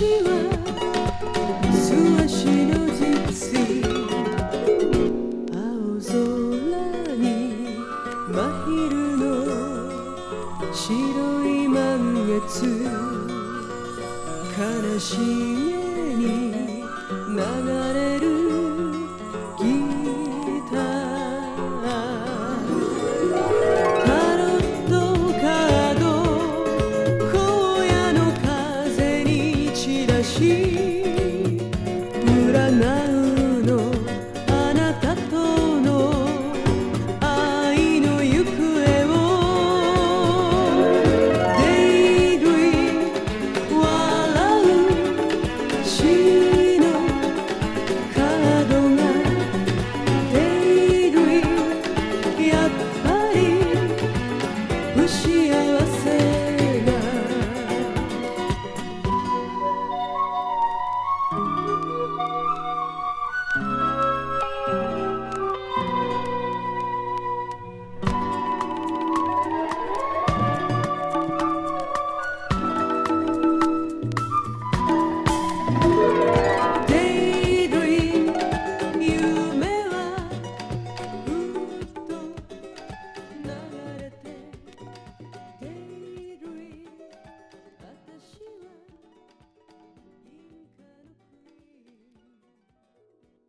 は素足のジプシー青空に真昼の白い満月悲しげに流れるギタータロットカード荒野の風に散らし